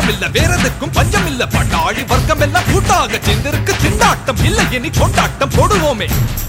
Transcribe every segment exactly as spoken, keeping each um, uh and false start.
பஞ்சமில்ல வேறதுக்கும் பஞ்சமில்ல பட்டாளி வர்க்கம் எல்லாம் கூட்டாக சேர்ந்திருக்கு திண்டாட்டம் இல்லை இனி கொண்டாட்டம் போடுவோமே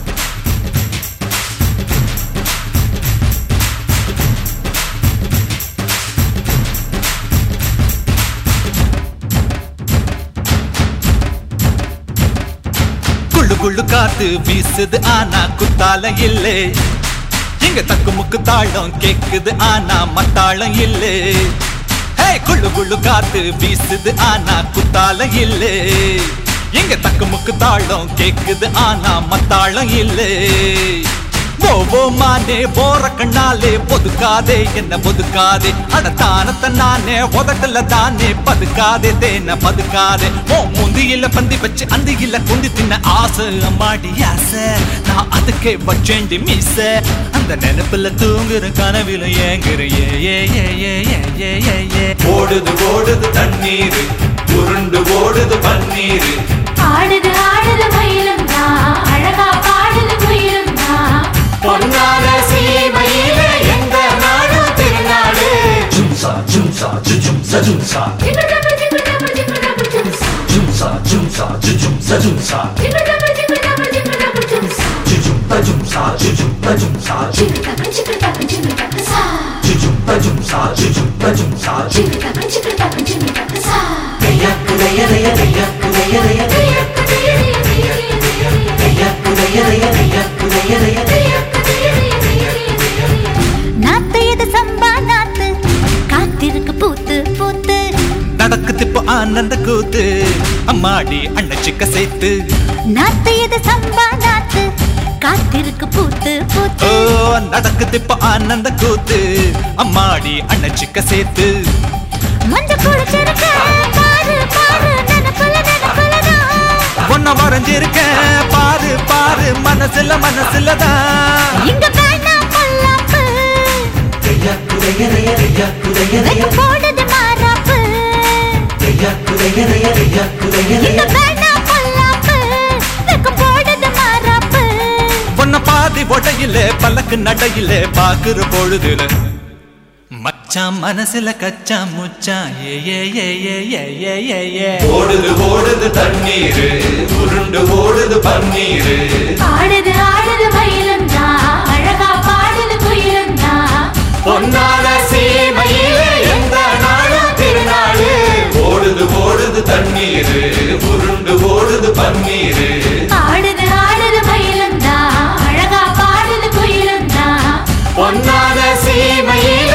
குள்ளு குள்ளு காத்து வீசுது ஆனா குத்தால இல்லே இங்க தக்கு முக்கு தாளம் கேக்குது ஆனா மத்தாளம் இல்லே ஹே குள்ளு குள்ளு காத்து வீசுது ஆனா குத்தால இல்லே இங்க தக்கு முக்கு தாளம் கேக்குது ஆனா மத்தாளம் இல்லே ஓ மானே போற கண்ணாலே பொதுக்காதே என்ன பொதுக்காதே அட தானத்தை நானே உதட்டல தானே பதுக்காதே தேன பதுக்காதே ஓ முந்தியில பந்தி வச்சு அந்தியில குந்தி தின்ன ஆசை அம்மாடி ஆசை நான் அதுக்கே வச்சேண்டி மீச அந்த நினைப்புல தூங்குற கனவில ஏங்குற ஏ ஏ ஏ ஏ ஏ ஏ ஏ ஓடுது ஓடுது தண்ணீர் உருண்டு ஓடுது பன்னீர் ஆடுது ஆடுது மயிலும் தான் அழகா பாடுது குயிலும் தான் பொன்னான சீமையிலே எந்த நாடும் திருநாடு ஜும்சா ஜும்சா ஜும்சா ஜும்சா ஜிகுடபு ஜிகுடபு ஜிகுடபு ஜும்சா ஜும்சா ஜும்சா ஜும்சா ஜும்சா ஜிகுடபு ஜிகுடபு ஜிகுடபு ஜும்சா ஜும்சா ஜும்சா ஜும்சா ஜும்சா ஜிகுடபு ஜிகுடபு ஜிகுடபு சா ஜும்சா ஜும்சா ஜும்சா ஜும்சா ஜிகுடபு ஜிகுடபு ஜிகுடபு சா கையா குதைய ரைய ரையா குதைய ரைய ரையா குதைய ரைய ரையா குதைய ரைய நாத்து இது சம்பா நாத்து காத்திருக்கு பூத்து பூத்து நடக்குது இப்போ ஆனந்த கூத்து அம்மாடி அண்ணச்சிக்க சேர்த்து நாத்து இது சம்பா நாத்து காத்திருக்கு பூத்து பூத்து ஓ நடக்குது இப்போ ஆனந்த கூத்து அம்மாடி அண்ணச்சிக்க சேர்த்து மஞ்ச குளிச்சிருக்க பாரு பாரு நனப்புல நனப்புலதான் ஒன்ன வரைஞ்சிருக்கேன் பாரு பாரு மனசுல மனசுலதான் இங்க வேணாம் பல்லாப்பு ரையா குதைய ரைய ரையா குதைய ரைய வெக்க போடுது மாறாப்பு ரையா குதைய ரைய ரையா குதைய இங்க ரைய வேணாம் பல்லாப்பு வெக்க போடுது மாறாப்பு ஒன்ன பாதி ஒடையில பல்லக்கு நடையில பாக்குற பொழுதுல மச்சான் மனசுல கச்சா முச்சா ஏ ஏ ஏ ஏ ஏ ஏ ஏ ஏ ஓடுது ஓடுது தண்ணீர் உருண்டு ஓடுது பன்னீர் ஆடுது ஆடுது மயிலும் தான் அழகா பாடுது குயிலும் தான் பொன்னான சீமையிலே எந்த நாடும் திருநாடு ஓடுது ஓடுது தண்ணீர் உருண்டு ஓடுது பன்னீர் ஆடுது ஆடுது மயிலும் தான் அழகா பாடுது குயிலும் தான் பொன்னான சீமையிலே